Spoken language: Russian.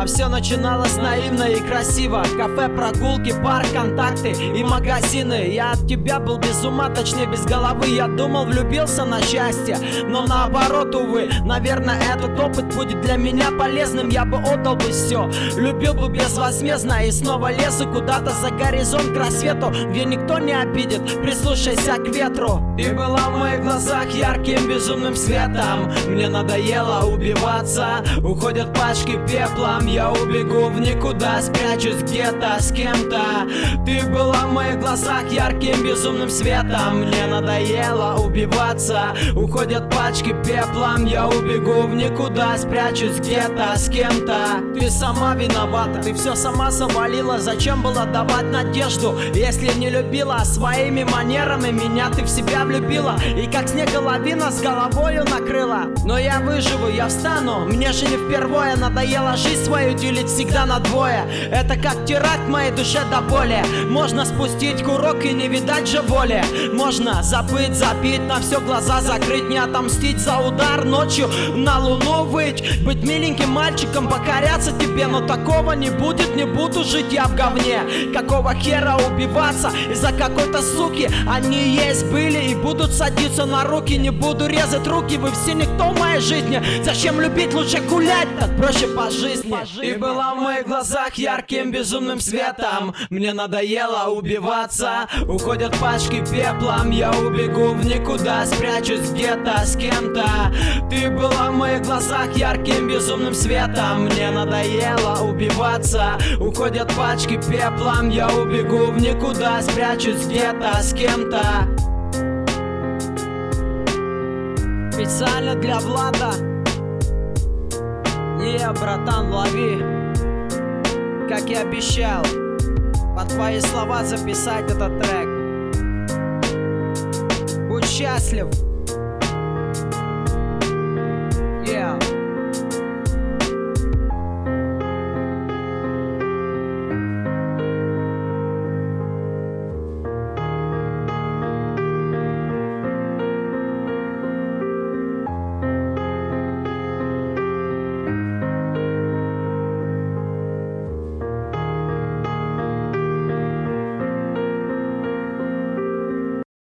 А все начиналось наивно и красиво. Кафе, прогулки, парк, контакты и магазины. Я от тебя был без ума, точнее без головы. Я думал, влюбился на счастье, но наоборот, увы. Наверное, этот опыт будет для меня полезным. Я бы отдал бы все, любил бы безвозмездно. И снова лезу куда-то за горизонт к рассвету, где никто не обидит, прислушайся к ветру. Ты была в моих глазах ярким безумным светом. Мне надоело убиваться, уходят пачки пеплом. Я убегу в никуда, спрячусь где-то с кем-то. Ты была в моих глазах ярким безумным светом. Мне надоело убиваться, уходят пачки пеплом. Я убегу в никуда, спрячусь где-то с кем-то. Ты сама виновата, ты все сама завалила. Зачем было давать надежду, если не любила? Своими манерами меня ты в себя влюбила, и как снега лавина с головою накрыла. Но я выживу, я встану, мне же не впервые. Надоело жизнь свою делить всегда на двое. Это как теракт моей душе до боли. Можно спустить курок и не видать же воли. Можно забыть, забить, на все глаза закрыть. Не отомстить за удар ночью, на луну выть. Быть миленьким мальчиком, покоряться тебе. Но такого не будет, не буду жить я в говне. Какого хера убиваться из-за какой-то суки? Они есть, были и будут садиться на руки. Не буду резать руки, вы все никто в моей жизни. Зачем любить, лучше гулять, так проще по жизни. Ты была в моих глазах ярким безумным светом. Мне надоело убиваться, уходят пачки пеплом. Я убегу в никуда, спрячусь где-то с кем-то. Ты была в моих глазах ярким безумным светом. Мне надоело убиваться, уходят пачки пеплом. Я убегу в никуда, спрячусь где-то с кем-то. Специально для Влада. Братан, лови. Как и обещал, под твои слова записать этот трек. Будь счастлив.